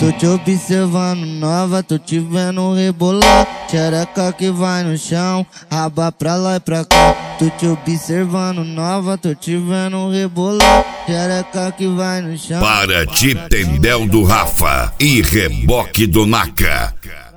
Tô te observando nova, tô te vendo rebolar. Xereca que vai no chão, raba pra lá e pra cá. Tô te observando nova, tô te vendo rebolar. Xereca que vai no chão. Para de Tendel do Rafa e Reboque do Naka.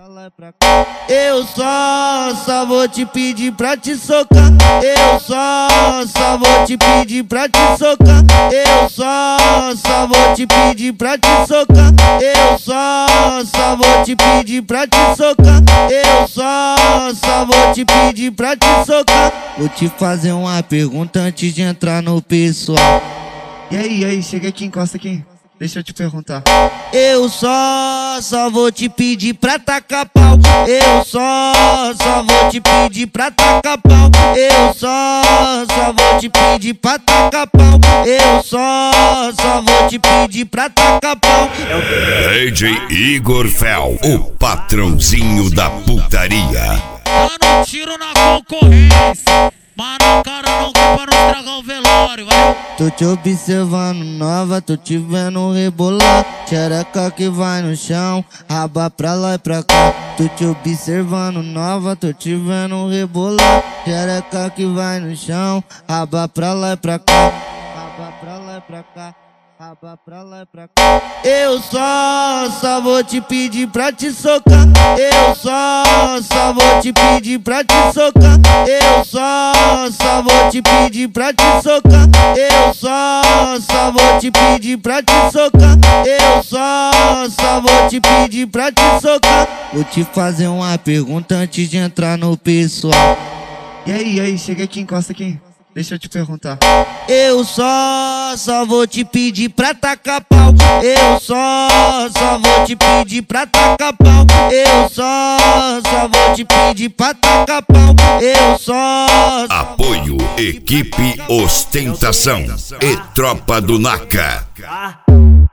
Eu só vou te pedir pra te socar. Eu só vou te pedir pra te socar. Eu só vou te pedir pra te socar. Eu só vou te pedir pra te socar. Eu só vou te pedir pra te socar. Vou te fazer uma pergunta antes de entrar no pessoal. E aí, chega aqui, encosta aqui. Deixa eu te perguntar. Eu só vou te pedir pra tacar pau. Eu só vou te pedir pra tacar pau. Eu só vou te pedir pra tacar pau. Eu só vou te pedir pra tacar pau. DJ Igor Fel, o patrãozinho da putaria. Dando um tiro na concorrência, mas não, cara, não quer pra não estragar o velório, vai. Tô te observando nova, tô te vendo rebolar. Xereca que vai no chão, raba pra lá e pra cá. Tô te observando nova, tô te vendo rebolar. Xereca que vai no chão, raba pra lá e pra cá. Raba pra lá e pra cá. Raba pra lá e pra cá. Eu só vou te pedir pra te socar. Eu só vou te pedir pra te socar. Eu só vou te pedir pra te socar. Eu só vou te pedir pra te socar. Eu só vou te pedir pra te socar. Vou te fazer uma pergunta antes de entrar no pessoal. E aí, chega aqui, encosta aqui. Deixa eu te perguntar. Eu só vou te pedir pra tacar pau. Eu só vou te pedir pra tacar pau. Eu só vou te pedir pra tacar pau. Eu só. Apoio Equipe Ostentação e Tropa do Naka.